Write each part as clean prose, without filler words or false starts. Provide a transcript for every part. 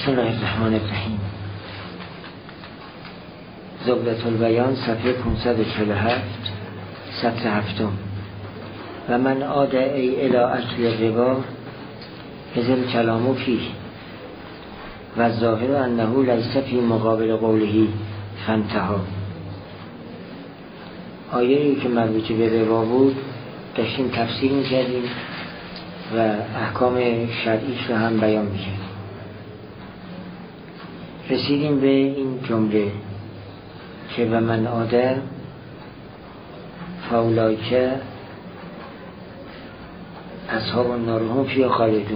بسم الله الرحمن الرحیم. زبدة البیان صفحه 547 سطر 7. و من عاد ای الی اکل الربا اذن کلامو فیه و ظاهر انه لیس فی مقابل قوله فانتها. آیه‌ای که مربوط به ربا بود داشتیم تفسیر می‌کردیم و احکام شرعیش رو هم بیان می‌کردیم. رسیدیم به این جمله که و من عاد فاولئک اصحاب النار هم فیها خالدون.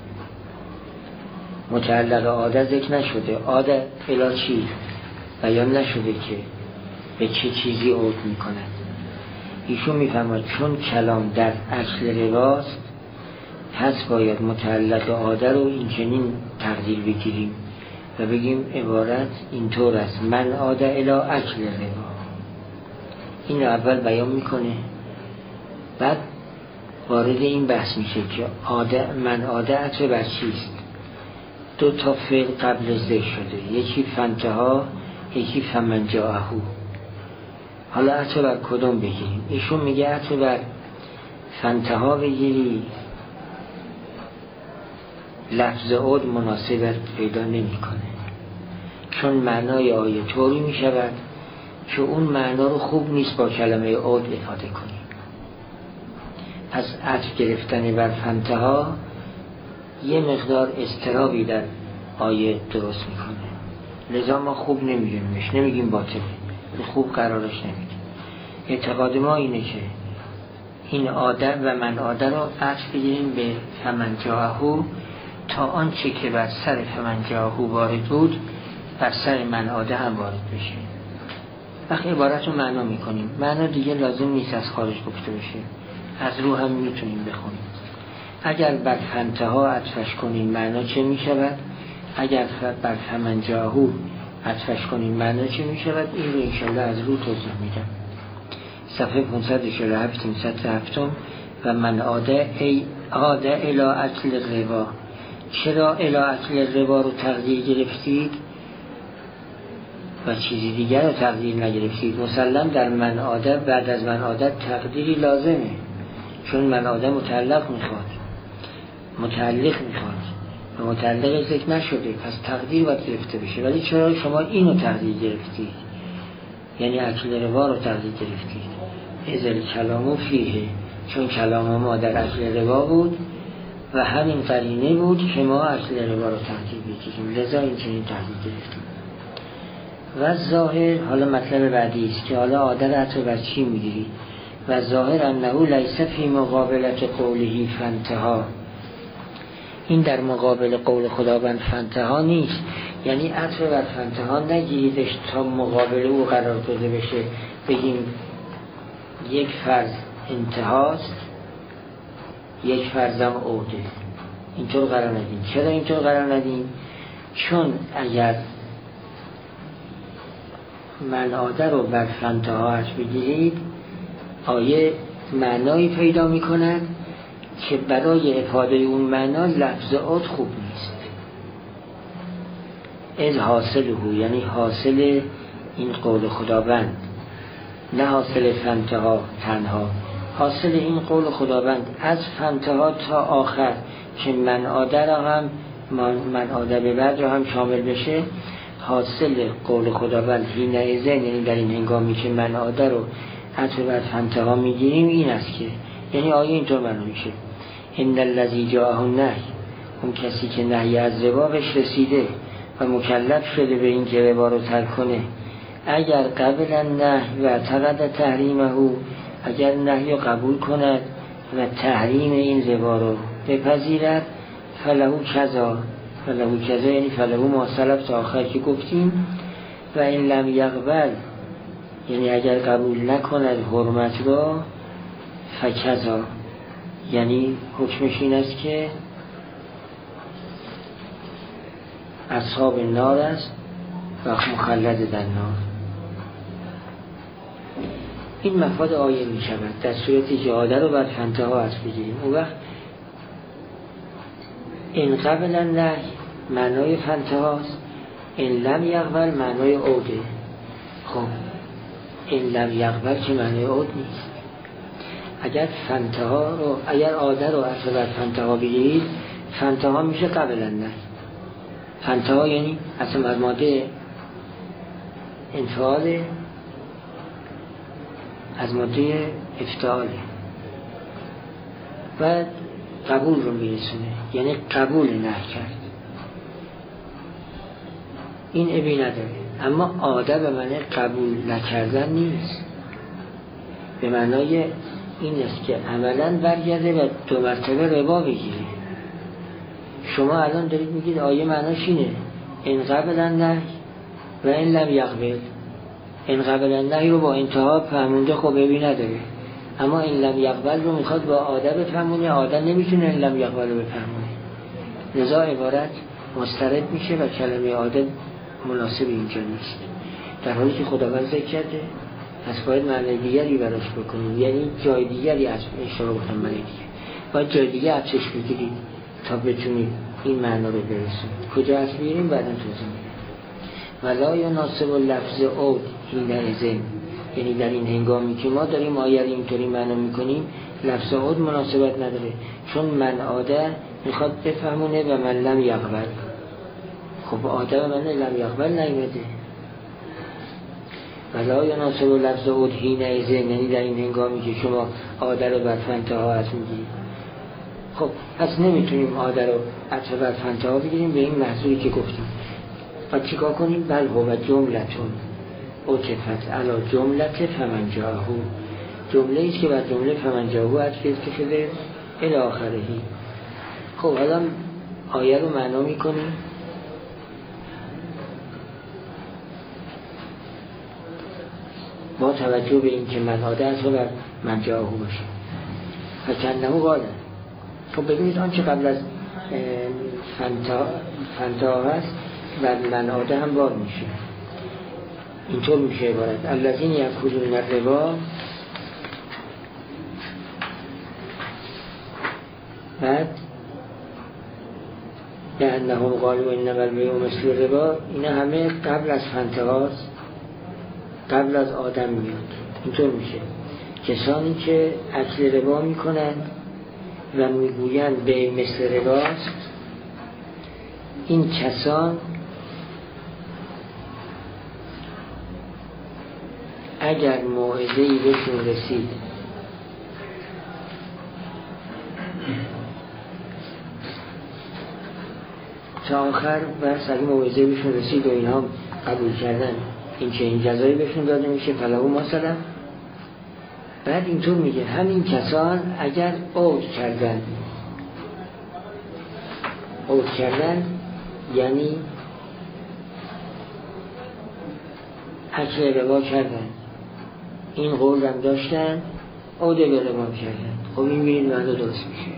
متعلق عاده ذکر نشده، عاده الی چی بیان نشده که به چه چیزی عود میکند. ایشون میفهمد چون کلام در اصل رباست پس باید متعلق عاده رو این چنین تقدیر بگیریم و بگیم عبارت اینطور است: من عاد الی اکل ربا. این رو اول بیان میکنه، بعد وارد این بحث میشه که من عاد عطف بر چیست. دو تا فعل قبل ذکر شده، یکی فانتها یکی فمن جاءه. حالا عطف بر کدوم بگیریم؟ ایشون میگه عطف بر فانتها بگیری لفظ عود مناسبت پیدا نمی کنه، چون معنای آیه طوری می شود که اون معنا رو خوب نیست با کلمه عود افاده کنیم. پس عطف گرفتن بر فانتها یه مقدار اضطرابی در آیه درست میکنه، لذا ما خوب نمیگیمش، نمیگیم باطله، خوب قرارش نمیدیم. اعتقاد ما اینه که این عاده و من عاده رو عطف بگیریم به فمن جاءه تا آنچه که بر سر فمن جاءه وارد بود بر سر من عاده هم وارد بشه. وقتی عبارت رو معنا میکنیم، معنا دیگه لازم نیست از خارج گفته بشه، از رو هم میتونیم بخونیم. اگر بر فانتها عطفش کنیم معنا چه میشود؟ اگر بر فمن جاءه عطفش کنیم معنا چه میشود؟ این رو انشاءالله از رو توضیح میدم. صفحه 547 سطر 7. و من عاده ای عاده الی اکل الربا. چرا الی اکل الربا رو تقدیر گرفتید و چیزی دیگر رو تقدیر نگرفتید؟ مسلم در من عاده بعد از من عاده تقدیری لازمه، چون من عاده متعلق میخواد و متعلق ذکر نشده، پس تقدیر باید گرفته بشه. ولی چرا شما اینو تقدیر گرفتید؟ یعنی اکل ربا رو تقدیر گرفتید. ازل کلامو فیه، چون کلام ما در اکل ربا بود و همین قرینه بود که ما اکل ربا رو تقدیر بگیریم، لذا این چنین تقدیر گرفتیم. و ظاهر، حالا مطلب بعدی است که حالا عادت عطف بر چی میگیری؟ و ظاهر انه لیس فی مقابلت قوله فانتها. این در مقابل قول خداوند فانتها نیست، یعنی عطف بر فانتها نگیریدش تا مقابل او قرار داده بشه، بگیم یک فرض انتهاست یک فرضم عوده. اینطور قرار ندیم. چرا اینطور قرار ندیم؟ چون اگر من عاده رو بر فانتهاش بگیرید آیه معنایی پیدا می کند که برای افاده اون معنا لفظ عود خوب نیست. از حاصله، یعنی حاصل این قول خداوند، نه حاصل فانتها تنها، حاصل این قول خداوند از فانتها تا آخر که من عاده را هم من عاده به بعد را هم شامل بشه. حاصل قول خداوند حینئذ، یعنی در این هنگامی که من عاده رو عطف بر فانتها میگیریم، این است که یعنی آیه اینطور معنا میشه: ان الذی جاءه النهی، اون کسی که نهی از ربا بهش رسیده و مکلف شده به این که ربا رو ترک کنه، اگر قبل النهی و اعتقد تحریمه، اگر نهی رو قبول کند و تحریم این ربا رو بپذیرد، فلهو کذا یعنی فلهو ما سلف تا آخر که گفتیم. و این لم یقبل، یعنی اگر قبول نکند حرمت را، فکذا، یعنی حکمش این است که اصحاب النار است و مخلد در نار. این مفاد آیه می شود در صورتی که عاده رو بر فانتها از بگیریم. اون وقت این قبل النهی معنای فانتهاست، ان لم یقبل معنای عوده. خب این لم یقبل که معنی عود نیست. اگر فانتها رو، اگر عاده رو اصلا بر فانتها بگیرید، فانتها میشه قبل النهی. فانتها یعنی اصلا بر ماده انفعال از ماده افتعاله و قبول رو میرسونه، یعنی قبول نه کرد. این ابی نداره. اما عاده به معنی قبول نکردن نیست، به معنای این است که عملا برگرده و 2 مرتبه ربا بگیره. شما الان دارید میگید آیه معناش اینه ان قبل النهی و ان لم یقبل. ان قبل النهی رو با انتها فهمونده، خب ابی نداره. اما ان لم یقبل رو میخواد با عاده بفهمونه، عاده نمیتونه ان لم یقبل رو بفهمونه، لذا عبارت مسترد میشه و کلمه عاده مناسب اینجا نیست. در حالی که خداوند ذکر کرده پس باید معنی دیگری براش بکنید، یعنی جای دیگری از اشاره بکنم، معنی دیگر باید جای دیگه افزایش بگیرید تا بتونید این معنا رو برسونید. کجا از بگیریم بعدا توضیح میدم. ولا یناسب لفظ عود حینئذ، یعنی در این هنگامی که ما داریم آیه اینطوری معنا میکنیم، لفظ عود مناسبت نداره، چون من عاده میخواد بفهمونه و من لم یقبل. خب عاده و من لم یقبل نیومده. ولا یناسب لفظ عود حینئذ، یعنی در این هنگامی که شما عاده رو بر فانتها عطف میگیرید. خب پس نمیتونیم عاده رو عطف بر فانتها بگیریم به این محضوری که گفتیم. و چیکار کنیم؟ بل هو جملتون عطفت علی جملت فمن جاءه، جمله ایست که بر جمله فمن جاءه عطف شده الی آخره. خب الان آیه رو معنا میکنیم. با توجه به این که من عاده از بر من جاءه باشه و کنه قاله. خب ببینید آنچه قبل از فانتها هست بر من عاده هم بار میشه. اینطور میشه عبارت الذین یأکلون الربا، بعد لأنهم قالوا انما البیع مثل الربا. اینا همه قبل از فانتهاست، قبل از آدم میاد. اینطور میشه کسانی که اکل ربا میکنن و میگویند بیع مثل رباست، این کسان اگر موعظه‌ای بهشون رسید تا آخر بس اگه موعظه‌ای بهشون رسید و اینها قبول کردن این که این جزایی بهشون داده میشه فلهو ما سلف. بعد اینطور میگه همین کسان اگر عود کردن یعنی اکل ربا کردن، این قول هم داشتن، عود به ربا کردن. خب این میرین معنی درست میشه.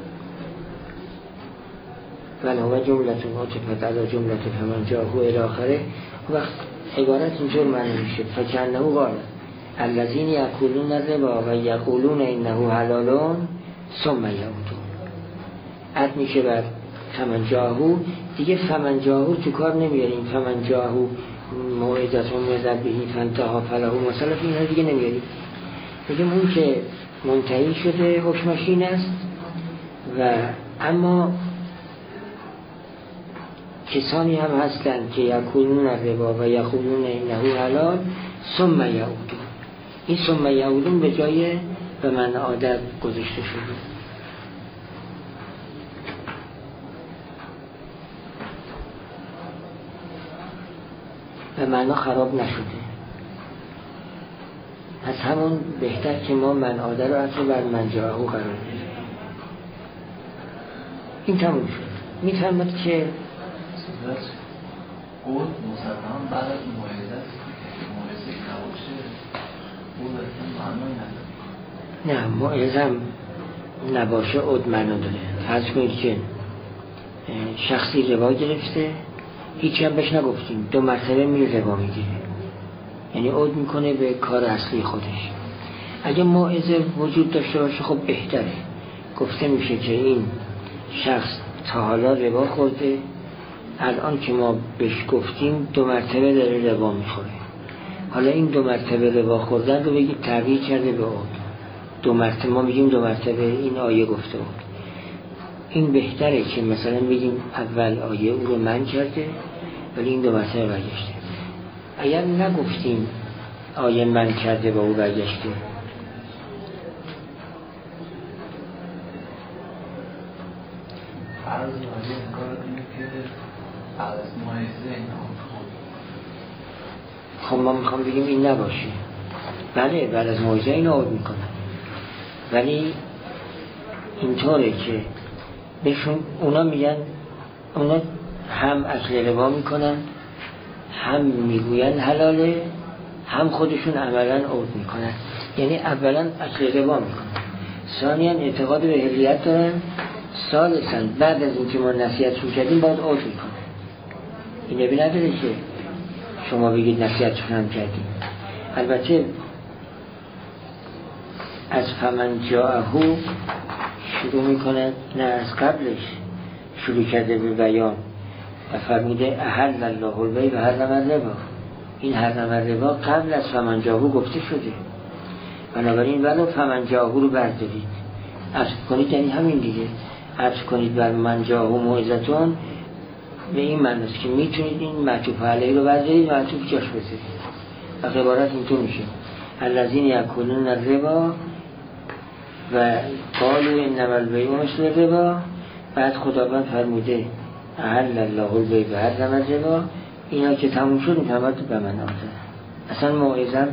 و جملتون عطفت علی جملت فمن جاءه الی آخره. وقت عبارت اینطور معنی میشه فکنه قال الذین یأکلون الربا و یقولون انه حلال ثم یعودون. عد میشه بر فمن جاءه. دیگه فمن جاءه تو کار نمیاریم. فمن جاءه موعظة من ربه فانتهى فله ما سلف، اینها دیگه نمیاریم. میگیم اون که منتهی شده حکمش این است. و اما کسانی هم هستند که یأکلون الربا و یقولون انه حلال ثم یعودون. این ثم یعودون به جای به من عادت گذاشته شده. و معنا خراب نشده. از همون بهتر که ما من عاده رو اصلا بر من جاءه قرار بدیم. این تموم شد. میفهمد که قول مسلمان بعد از موعظه نباشه قول اصلا معنی نداره. نه موعظه نباشه عود معنا داره. فرض کنید که شخصی ربا گرفته، هیچی هم بهش نگفتیم، 2 مرتبه میره ربا میگیره، یعنی عود میکنه به کار اصلی خودش. اگه موعظه وجود داشته باشه خب بهتره. گفته میشه که این شخص تا حالا ربا خورده الان که ما بهش گفتیم 2 مرتبه داره ربا میخوره. حالا این 2 مرتبه ربا خوردن رو بگید تغییر کرده به عود. 2 مرتبه ما میگیم 2 مرتبه این آیه گفته بود. این بهتره که مثلا بگیم اول آیه او رو من کرده ولی این 2 مرتبه برگشته. اگر نگفتیم آیه من کرده و او برگشته، عرض آیه انگار اینه که بعد از مایزه این خب ما میخوام بگیم این نباشه. بله بعد از موعظه این عود میکنن، ولی اینطوره که بهشون اونا میگن، اونا هم اکل ربا میکنن، هم میگوین حلاله، هم خودشون عملا عود میکنن. یعنی اولا اکل ربا میکنن، ثانیا اعتقاد به حلیت دارن، ثالثا بعد از اینکه ما نصیحتشون کردیم باید عود میکنن. این نبی نداره که شما بگید نصیحتشون هم کردیم. البته از فمن جاءهو شروع میکنه، نه از قبلش شروع کرده به بیان و فرموده احل الله البیع و حرم الربا. این حرم الربا قبل از فمن جاءهو گفته شده. بنابراین ولو فمن جاءهو رو بردارید عطف کنید، یعنی همین دیگه، عطف کنید بر من جاءهو موعظتون، به این معنی است که میتونید این معطوف علیه رو بردارید و معطوف جاش بذارید. و عبارت اینطور میشه الذین یأکلون الربا و قالوا انما البیع مثل الربا. بعد خداوند فرموده احل الله البیع و حرم الربا. اینا که تموم شد این تمام به من آمده. اصلا موعظه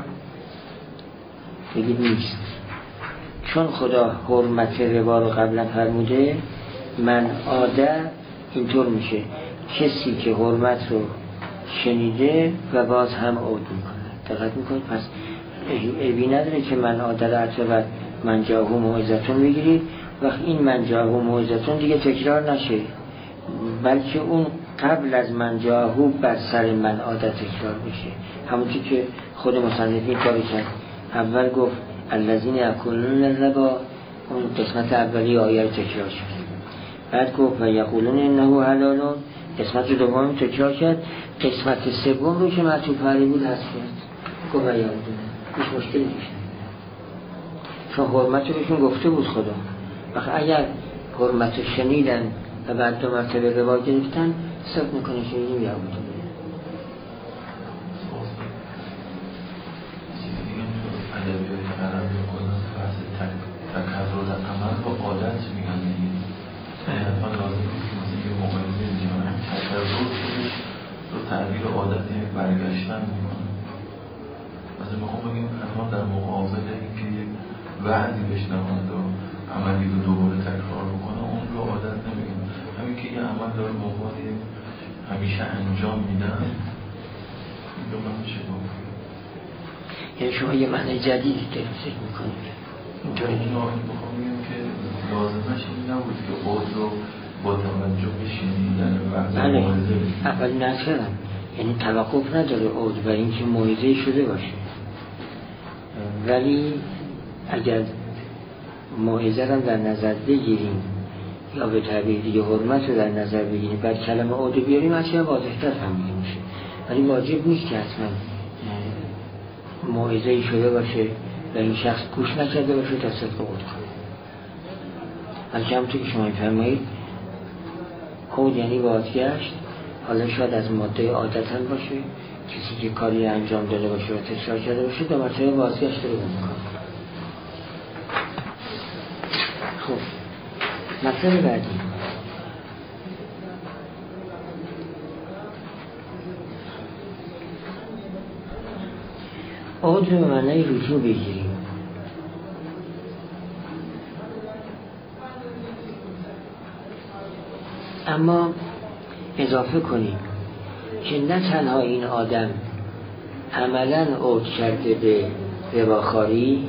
بگید نیست، چون خدا حرمت ربا رو قبلا فرموده. من عاده اینطور میشه کسی که حرمت رو شنیده و باز هم عود میکنه. دقت میکنید؟ پس عیبی نداره که من عاده رو عطبت من جاءهو موعظتون بگیرید. وقت این من جاءهو موعظتون دیگه تکرار نشه، بلکه اون قبل از من جاءهو بر سر من عاده تکرار بشه. همونطور که خود مصنف این کاری کرد. اول گفت الذین یأکلون الربا، اون قسمت اولی آیه تکرار شد. بعد گفت و یقولون انه حلال، قسمت دوم تکرار کرد. قسمت سوم رو که معطوف علیه بود حذف کرد. گفت و یقولون، هیچ مشکلی نیست، چون حرمت رو بهشون گفته بود خدا. وقت اگر حرمت رو شنیدن و بعد 2 مرتبه ربا گرفتن، حساب میکنه شنیدیم یا بود. تکرار عمل با عادت میگن حتما لازم نیست که مثل یه مقایسه میگن تکرار رو تعبیر عادت برگشتن میکنن. مثلا میخوام بگیم الان در مقابل اینکه یک وعدی بشنوند و عملی رو دوباره تکرار بکنه، اون رو عادت نمیگن. همین که یه عمل داره موقعی همیشه انجام میدن، این رو من میشه گفت. یعنی شما یه معنی جدیدی دارید فکر میکنید اینطوری؟ میخوام بگیم که لازمش این نبود که عود رو با توجه به شنیدن وقت موعظه اولی نکردم، یعنی توقف نداره عود برای اینکه موعظه شده باشه. ولی اگر موعظه رو در نظر بگیریم یا به تعبیر دیگه حرمت رو در نظر بگیریم بعد کلمه عود بیاریم اصلا واضح‌تر فهمیده میشه. ولی واجب نیست که حتما موعظه شده باشه و این شخص گوش نکرده باشه تا صدق عود کنه. بلکه همونطور که شما می‌فرمایید عود یعنی بازگشت. حالا شاید از ماده عادت هم باشه، کسی که کاری انجام داده باشه و تکرار کرده باشه 2 مرتبه بازگشت رو میکنه. خب مطلب بعدی عود رو به معنای رجوع بگیریم. اما اضافه کنیم که نه تنها این آدم عملاً عود کرده به رباخواری،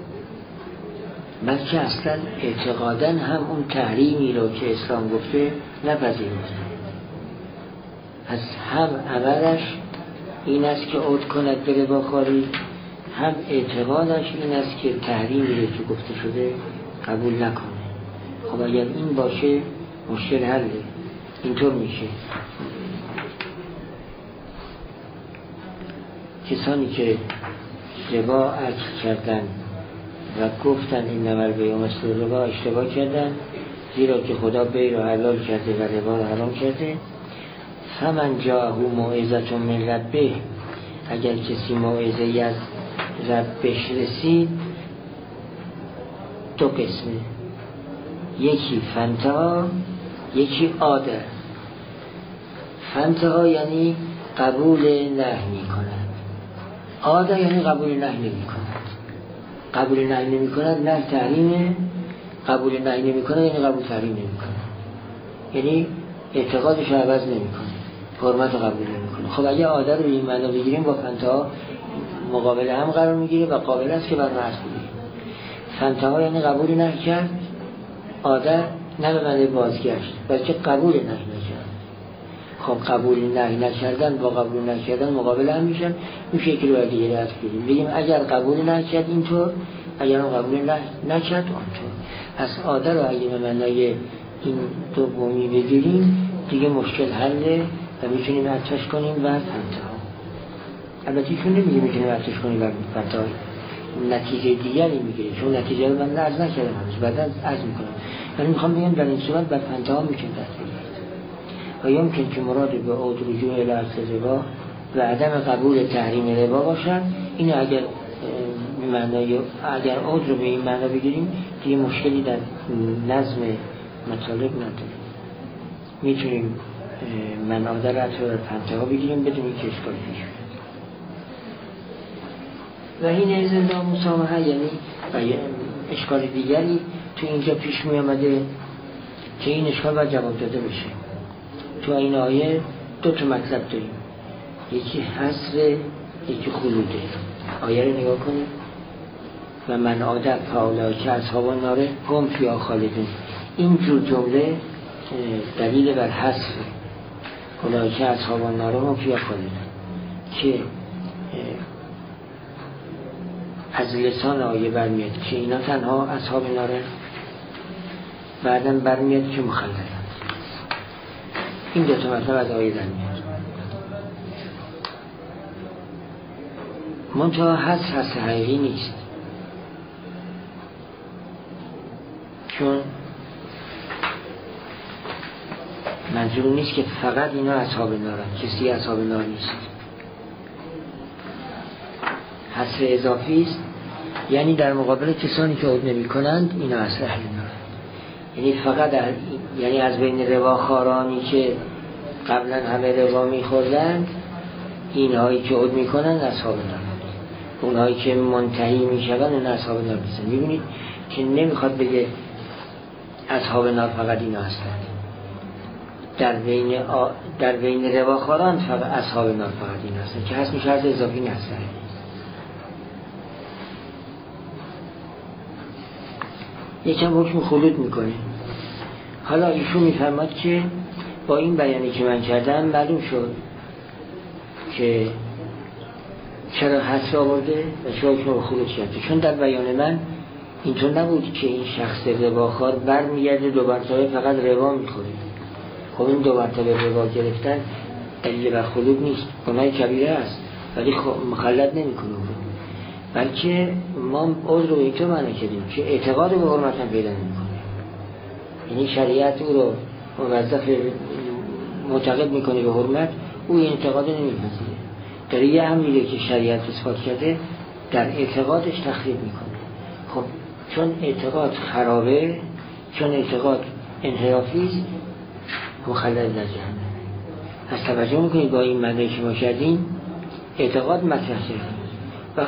بلکه اصلا اعتقاداً هم اون تحریمی رو که اسلام گفته نپذیرفته. از هم عملش این است که عود کند به رباخواری، هم اعتقادش این است که تحریمی رو که گفته شده قبول نکنه. خب اگر این باشه مشکل حله. اینطور میشه. کسانی که ربا اکل کردن و گفتن این نمر بیع مثل ربا اشتباه کردن، زیرا که خدا بیع را حلال کرده و ربا را حرام کرده. فمن جاءه موعظة من ربه، اگر کسی موعظه‌ای از ربش رسید، دو قسمه، یکی فانتها، یکی عاده. فانتها یعنی قبول نهی می کند، عاده یعنی قبول نهی نمی کند. قبول نهی نمی کند نه تحریمه، قبول نهی نمی کند یعنی قبول تحریم نمی کند، یعنی اعتقادش رو عوض نمی کند، حرمت قبول نمی کند. خب اگه عاده رو این معنی بگیریم با فانتها مقابل هم قرار میگیره و قابل است که بر مرز بگیریم. فانتها یعنی قبول نهی کرد، عاده نه به معنی بازگشت بلکه قبول نهی نکرد. خب قبول نهی نکردن با قبول نکردن مقابل هم میشن. این شکلی رو دیگه رد کنیم، بگیم اگر قبول نکرد اینطور، اگر قبول نکرد اونطور. پس عاده رو اگه به معنای این دومی بگیریم دیگه مشکل حله و میتونیم عطفش کنیم بر فانتها. البته ایشون نمیگه میتونیم عطفش کنیم بر فانتها، نتیجه دیگری میگیره، چون نتیجه رو من عرض نکردم هنوز، بعدا عرض میکنم. ولی میخوام بگم در این صورت بر فانتها میتونیم دست بگیرید و یمکن که مراد به عود رجوع الی اصل ربا و عدم قبول تحریم ربا باشد. اینو اگر معنای اگر عود رو به این معنا بگیریم دیگه مشکلی در نظم مطالب نداره، میتونیم مناده را بر فانتها بگیریم بدون اینکه اشکال پیش بیاد. و این زندان مسامحه یعنی اشکال دیگری تو اینجا پیش می آمده که این اشکال باید جواب داده بشه. تو این آیه دو تا مطلب داریم، یکی حصر، یکی خلوده. آیه رو نگاه کنیم. و من عادت فاولئک اصحاب النار هم فیها خالدون. این جور جمله دلیل بر حصر اولئک اصحاب النار هم فیها خالدون که از لسان آیه برمیاد که اینا تنها اصحاب ناره، بعدم برمیاد که مخلدن. این دو تا مطلب از آیه در میاد. منتها حس حقیقی نیست، چون منظور نیست که فقط اینا اصحاب نارن، کسی اصحاب نار نیست. حصر اضافی است، یعنی در مقابل کسانی که عود نمی کنند اینا اصل اهل نار، یعنی فقط یعنی از بین رباخوارانی که قبلا همه ربا می خوردند اینهایی که عود می کنند اصحاب نار، اونهایی که منتهی می شوند اون اصحاب نار نیستند. میبینید که نمیخواد بگه اصحاب نار فقط اینا هستند، در بین رباخواران فقط اصحاب نار فقط اینا هستند که هست میشه از اضافی نهستند. یکم حکم خلود میکنه. حالا ایشون میفرماد که با این بیانی که من کردم معلوم شد که چرا حصر آورده و چرا حکم خلود کرده، چون در بیان من اینطور نبود که این شخص رباخوار برمیگرده دو مرتبه فقط ربا میخوره. خب این دو مرتبه ربا گرفتن دلیل بر خلود نیست، گناه کبیره است ولی مخلد نمیکنه، بلکه ما عذر رو اینطور معنی کردیم که اعتقاد به حرمت هم پیدا نمیکنه. یعنی شریعت او رو موظف معتقد میکنه به حرمت، او این اعتقاد نمیپذیره. در یه امری که شریعت اثبات کرده در اعتقادش تخریب میکنه. خب چون اعتقاد خرابه، چون اعتقاد انحرافی است، مخلد در جهنم. از توجه میکنید با این معنی که ما کردیم اعتقاد مطرح کردیم و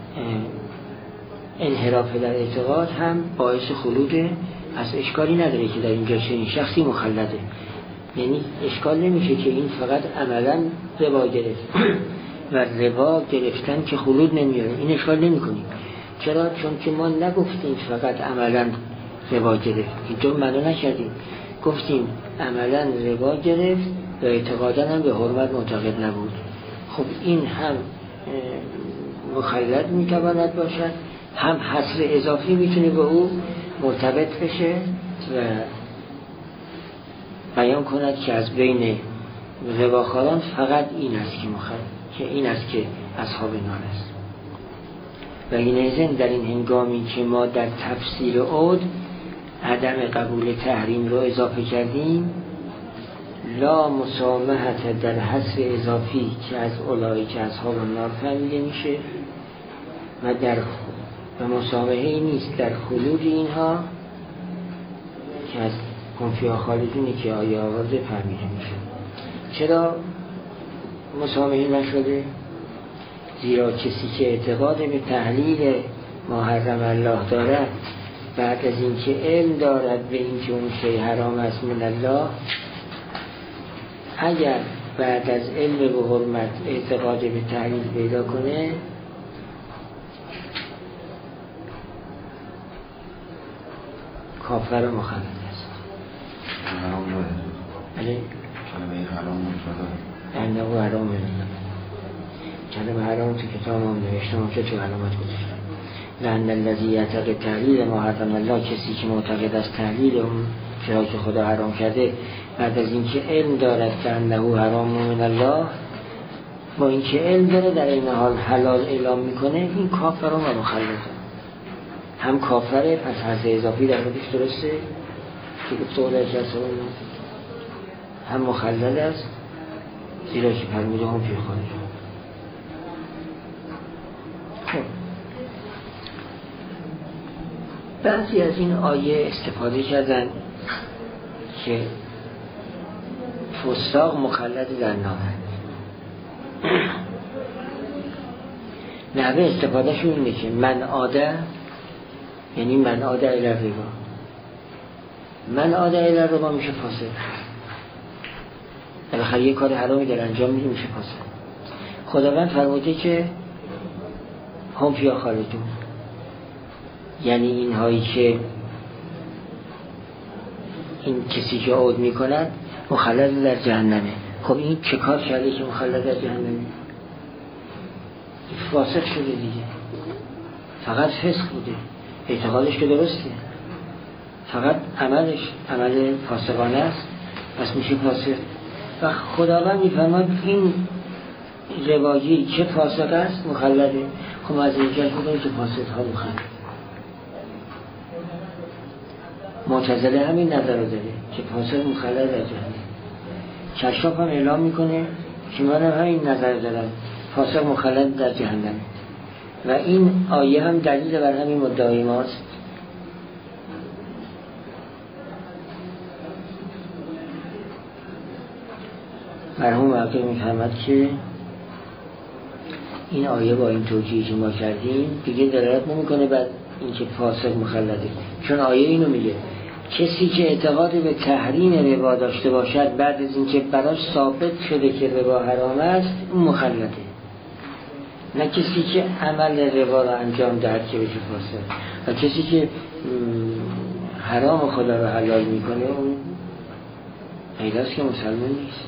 انحراف در اعتقاد هم باعث خلوده. از اشکالی نداره که در اینجا چنین شخصی مخلده، یعنی اشکال نمیشه که این فقط عملا ربا گرفت و ربا گرفتن که خلود نمیاره، این اشکال نمی کنیم. چرا؟ چون که ما نگفتیم فقط عملا ربا گرفت، اینطور معنا نکردیم، گفتیم عملا ربا گرفت و اعتقادا هم به حرمت معتقد نبود. خب این هم مخلد میتواند باشد، هم حصر اضافی میتونه به او مرتبط بشه و بیان کند که از بین رباخواران فقط این است که این است که اصحاب نار است. و این در این هنگامی که ما در تفسیر عود عدم قبول تحریم رو اضافه کردیم، لا مسامحت در حذف اضافی که از اولایی که اصحاب النار فهمیده میشه و مسامحه نیست در خلود اینها که از کنفیا خالدونی که آیه آورده فهمیده میشه. چرا مسامحه نشده؟ زیرا کسی که اعتقاد به تحلیل ما حرم الله دارد، بعد از اینکه علم دارد به اینکه اون شی حرام است من الله، اگر بعد از علم به حرمت اعتقاد به تحلیل پیدا کنه، کافر مخلد است. حرام داره. بله. کلمه حرام مطلقه. انه حرام الله. کلمه حرام تو کتاب هم نوشتم که تو علامت گذاشتم. لأن الذی یعتقد تحلیل ما حرم الله، کسی که معتقد از تحلیل اون چیزی که خدا حرام کرده بعد از اینکه علم دارد که انه حرام من الله، با اینکه علم داره در این حال حلال اعلام میکنه، این کافر و مخلده. هم کافره، پس حد اضافی در خودش درسته که گفت اولای که اصلا هم مخلد است، زیرا که فرموده هم فی خارج. خب بعضی از این آیه استفاده کردن که فساق مخلد در نارند. نحوه استفاده شون اینه که من عاده، یعنی من عاده الی الربا، من عاده الی الربا میشه فاسق. بالاخره یه کار حرامی در انجام میده، میشه فاسق. خداوند فرموده که هم فیها خالدون، یعنی اینهایی که این کسی که عود میکند مخلد در جهنمه. خب این چه کار کرده که مخلد در جهنمه؟ فاسق شده دیگه، فقط فسق بوده، اعتقادش که درسته، فقط عملش عمل فاسقانه است، پس میشه فاسق. و خداوند میفرماد این روایی که فاسق است مخلده. خب از اینجا بودیم که فاسق ها مخلد. معتزله همین نظر رو داره که فاسق مخلد در جهنم. کشاف هم اعلام میکنه که من همین نظر دارم، فاسق مخلد در جهنم. و این آیه هم دلیل بر همین مدعای ماست. مرحوم عقیل میفهمد که این آیه با این توجیهی که ما کردیم دیگه دلالت نمیکنه بعد اینکه فاسق مخلده، چون آیه اینو میگه کسی که اعتقاد به تحریم ربا داشته باشد بعد از اینکه براش ثابت شده که ربا حرام است، اون مخلده. نه کسی که عمل ربا را انجام دهد که بشه فاسق. و کسی که حرام خدا را حلال میکنه اون پیداست که مسلمان نیست.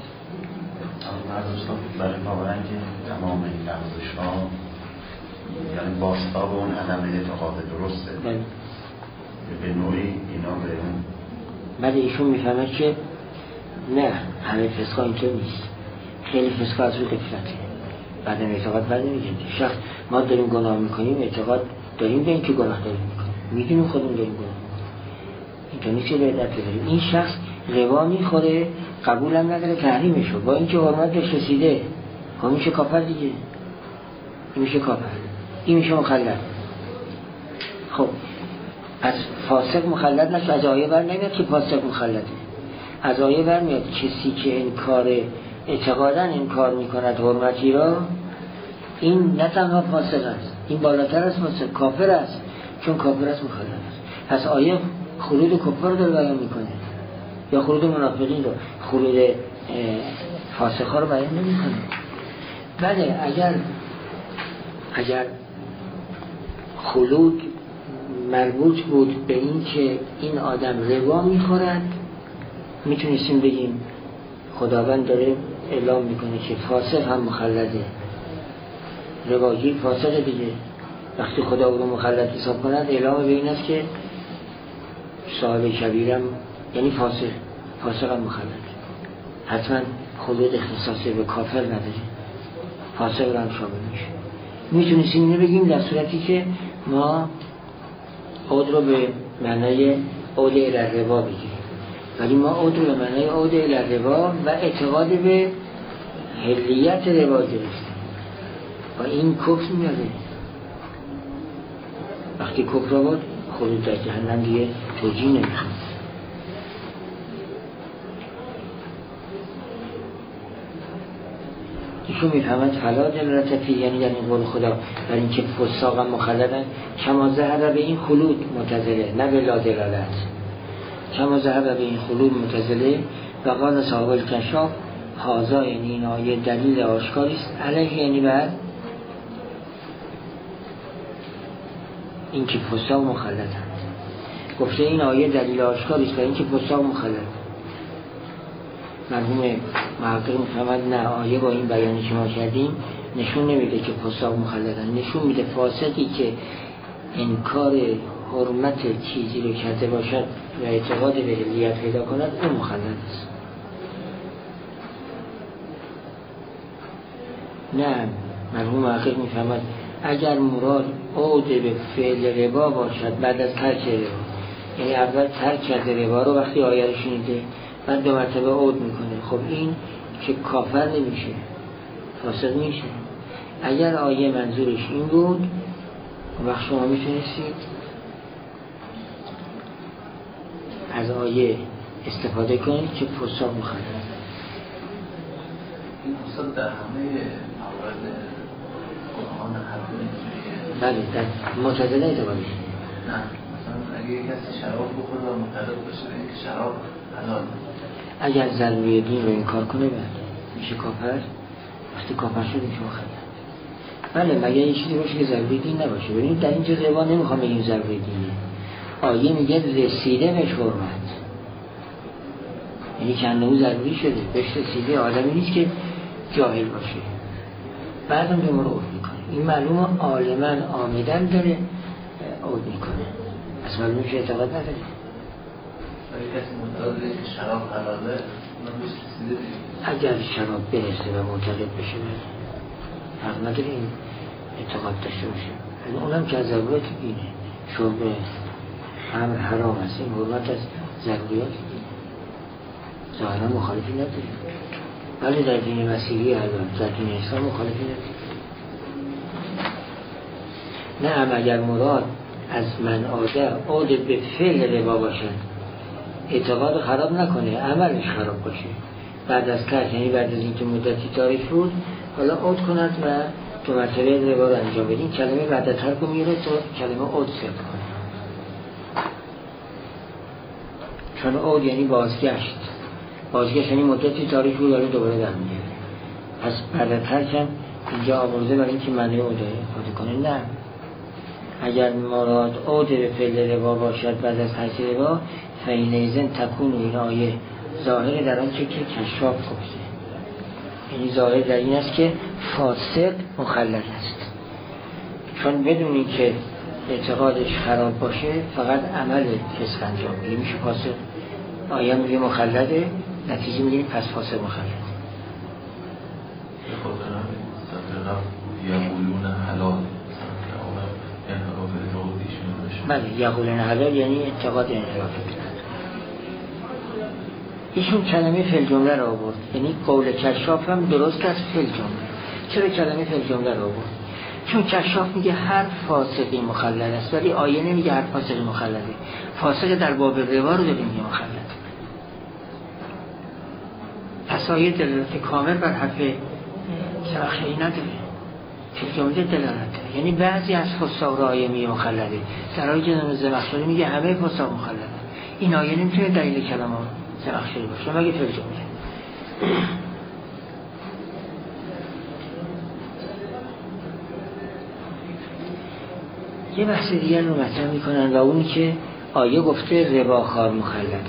برای باورن که تمام این لحظش ها یعنی باستاب اون عدم اعتقاد درسته. به نوعی اینا به اون بعد ایشون میفهمه که نه، همه فسقا اینطور نیست، خیلی فسقا از روی غفلته. بعد اعتقاد بعد نمیگه شخص ما داریم گناه میکنیم، اعتقاد داریم به این که گناه داریم میکنیم، میدونیم خودمون داریم گناه میکنیم، اینطور نیست که به علت داریم. این شخص ربا میخوره، قبول هم نداره تحریمشو، با اینکه حرمت بهش رسیده، خب میشه کافر دیگه، این میشه کافر، این میشه مخلد. خب از فاسق مخلد نشه، از آیه بر نمیاد که فاسق مخلده، از آیه بر میاد کسی که انکار اعتقادا انکار میکند حرمتی را، این نه تنها فاسق است، این بالاتر از فاسق، کافر است، چون کافر است مخلد است. پس آیه خلود کفار داره بیان میکنه یا خلود منافقین رو، خلود فاسق ها رو بیان نمیکنه. بله اگر خلود مربوط بود به این که این آدم ربا میخورد، میتونستیم بگیم خداوند داره اعلام میکنه که فاسق هم مخلده، رباگیر فاسق دیگه. وقتی خدا او رو مخلد حساب کند اعلام به این است که صاحب کبیرم یعنی فاسق، فاسق هم مخلد، حتما خلود اختصاصی به کافر نداره، فاسق هم شامل میشه. میتونستیم اینو بگیم در صورتی که ما عود رو به معنای عود الی الربا بگیریم، ولی ما عود رو به معنای عود الی الربا و اعتقاد به حلیت ربا گرفتیم و این کفر میاره. وقتی کفر آورد خلود در جهنم دیگه توجیه نمیخواد. ایشون میفهمد فلا دلالت فیه، یعنی در این قول خدا در این که فساق هم مخلدن، کما ذهب به این خلود معتزله، نه به لا دلالت. کما ذهب به این خلود معتزله و قال صاحب الکشاف هازا، یعنی این آیه دلیل آشکاری است علیه، یعنی بعد این که فساق مخلدن. گفته این آیه دلیل آشکاری است برای این که فساق مخلدن. مرحوم محقق میفهمد نه، آیه با این بیانی که ما کردیم نشون نمیده که فساق مخلدن، نشون میده فاسقی که انکار حرمت چیزی رو کرده باشد و اعتقاد به حلیت پیدا کند، اون مخلد است. نه، مرحوم محقق میفهمد اگر مراد عود به فعل ربا باشد بعد از ترک ربا، یعنی اول ترک کرده ربا رو، وقتی آیه رو شنیده بعد 2 مرتبه عود میکنه، خب این که کافر نمیشه، فاسق میشه. اگر آیه منظورش این بود، وقت شما میتونستید از آیه استفاده کنید که فساق مخلد. این اصلا در همه موارد قرآن حرف بله، در معتزله اعتبار میشه. نه، مثلا اگه کسی شراب بخوره و معتقد باشه که شراب حلال، اگر ضروری دین رو انکار کنه میشه کافر. وقتی کافر شد میشه مخلد. بله، مگر این چیزی باشه که ضروری دین نباشه. ببینید در اینجا ربا نمیخوام بگیم ضروری دینه، آیه میگه رسیده بهش حرمت، یعنی که اندامو ضروری شده بهش رسیده، آدمی نیست که جاهل باشه بعدم به مرا عود میکنه. این معلومه عالماً آمیدن داره عود میکنه، از معلومه که اعتقاد نداره. کسی معتقد که شراب حلاله اونم بهش رسیده دیگه، اگر شراب برسه و معتقد بشه فرق نداره این اعتقاد داشته باشه، اونم که از ضرورت اینه، شرب خمر حرام است، این حرمت از ضروریات دینه، ظاهرا مخالفی نداره. ولی در دین مسیحی حلال، در دین اسلام مخالفی نداره. نه، اگر مراد از من عود به فعل ربا باشد، اعتقاد خراب نکنه، عملش خراب باشه، بعد از ترک، یعنی بعد از اینکه مدتی تاریخ بود حالا عود کند و 2 مرتبه ربا رو انجام بده. این کلمه بعد از ترک رو میره تو کلمه عود صرف کنه، چون عود یعنی بازگشت یعنی مدتی تاریخ بود داره دوباره در میاره. پس بعد از ترک هم اینجا آورده برای اینکه معنی عود استفاده کنه. نه، اگر مراد عود به فعل ربا باشد بعد از ترک ربا، فینیزن تکون این آیه ظاهر در آنچه که کشاف گفته، یعنی ظاهر در این است که فاسق مخلد است، چون بدون این که اعتقادش خراب باشه فقط عمل فسق انجام میده میشه فاسق. آیه میگه مخلده، نتیجه میگه پس فاسق مخلد. یقولون حلال، بله، یقولون حلال یعنی اعتقاد انحرافی. ایشون کلمه فی الجمله را آورد، یعنی قول کشاف هم درست است فی الجمله. چرا کلمه فی الجمله را آورد؟ چون کشاف میگه هر فاسقی مخلد است، ولی آیه نمیگه هر فاسقی مخلده. فاسق در باب ربا رو داریم میگه مخلد. پس آیه دلالت کامل بر حرف زمخشری نداره، فی الجمله دلالت داره. یعنی بعضی از فساق را آیه میگه مخلده، در حالی که زمخشری میگه همه فساق مخلده. این آیه نمیتونه دلیل کلام زمخشری باشه مگه فی الجمله. یه بحث دیگر رو مطرح میکنن و اونی که آیه گفته رباخوار مخلده.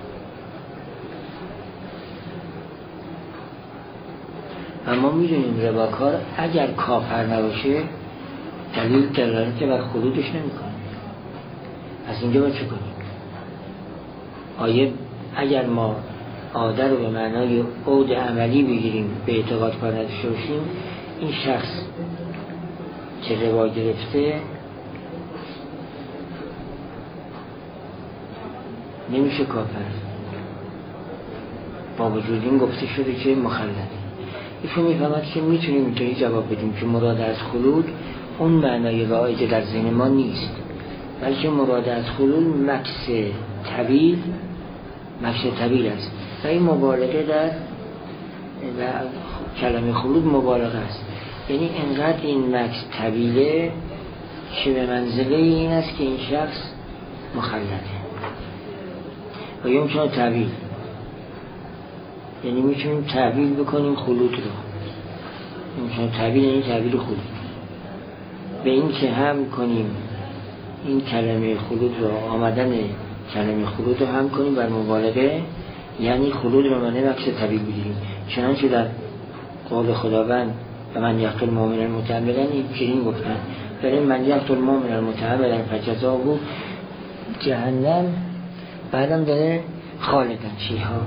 اما میدونیم رباکار اگر کافر نباشه دلیل بر خلودش نمیکنه. از اینجا باید چه کنیم؟ آیه اگر ما عاده رو به معنای عود عملی بگیریم، به اعتقاد کار نداشته باشیم، این شخص که روا گرفته نمیشه کافر، با وجود این گفته شده که مخلده. ایشون میفهمد که میتونیم اینطوری جواب بدیم که مراد از خلود اون معنای رایج در ذهن ما نیست، بلکه مراد از خلود مکث طویل است و این مبالغه در و کلمه خلود مبالغه است، یعنی انقدر این مکث طویله که به منزله این است که این شخص مخلده. و یا میتونه طویل، یعنی میتونیم تعبیر بکنیم خلود رو، میتونیم تعبیر یعنی تعبیر خلود به این که هم کنیم این کلمه خلود رو، آمدن کلمه خلود رو هم کنیم بر مبالغه، یعنی خلود رو معنی مکث طویل بگیریم، چنانچه در قول خداوند و من یقتل مؤمنا متعمدا این گفتن برای من یقتل مؤمنا متعمدا فجزاؤه جهنم، بعدم داره خالدن فیها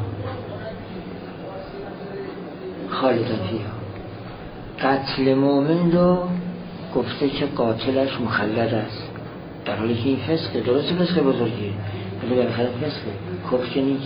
قتل مؤمن رو گفته که قاتلش مخلد است، در حالی که این فسقه، درسته فسقه بزرگیه ولی بالاخره فسقه، کفر نیست.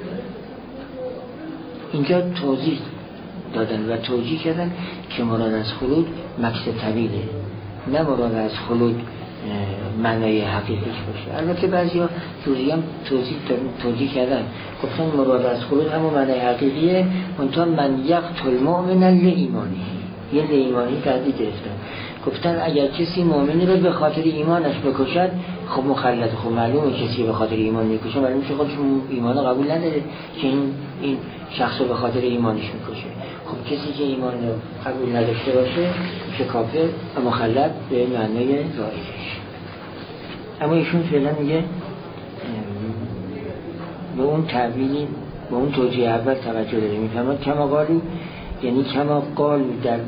اینجا توضیح دادن و توجیه کردن که مراد از خلود مکث طویله، نه مراد از خلود معنای حقیقیش باشه. البته بعضیا توضیح هم توجیه کردن، گفتن مراد از خلود همون معنای حقیقیه، منتها من یقتل مؤمنا لایمانه، یه لایمانی تهدید گرفتن، گفتن اگر کسی مؤمنی رو به خاطر ایمانش بکشد خب مخلد، خب معلومه کسی به خاطر ایمان میکشه، معلومه که خودش ایمان قبول نداره که این شخص رو به خاطر ایمانش میکشه. خب کسی که ایمان رو قبول نداشته باشه میشه کافر و مخلد به معنای رایجش. اما ایشون فعلا میگه به اون تعبیری، به اون توجیه اول توجه داره، میفهمد کما قالی، یعنی کما قال در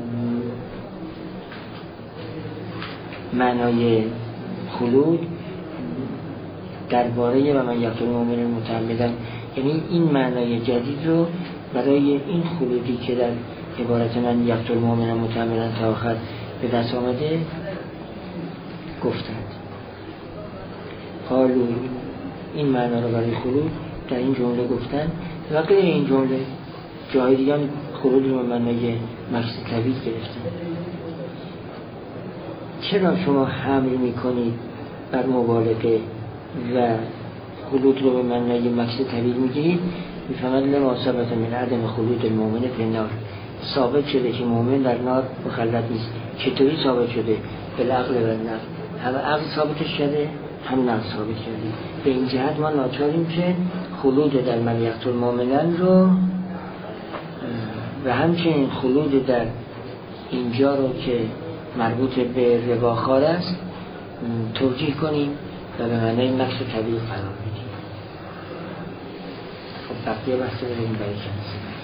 معنای خلود درباره و من یقتل مؤمنا متعمدا، یعنی این معنای جدید رو برای این خلودی که در عبارت من یقتل مؤمنا متعمدا تا آخر به دست آمده گفتند. قالو این معنا رو برای خلود در این جمله گفتن و غیر این جمله جای دیگه هم خلود رو معنای مکث طویل گرفتن. چرا شما حمل میکنید بر مبالغه و خلود رو به معنای مکث طویل میگیرید؟ میفهمد لما ثبت من عدم خلود المؤمن فی النار، ثابت شده که مؤمن در نار مخلد نیست. چطوری ثابت شده؟ بالعقل و النقل، هم عقل ثابتش شده هم نقل ثابت شده. به این جهت ما ناچاریم که خلود در من یقتل مؤمنا رو و همچنین خلود در اینجا رو که مربوط به رباخوار است توجیه کنیم و به معنای مکث طویل قرار بدیم. خب بقیه بحث رو بریم برای کنیم.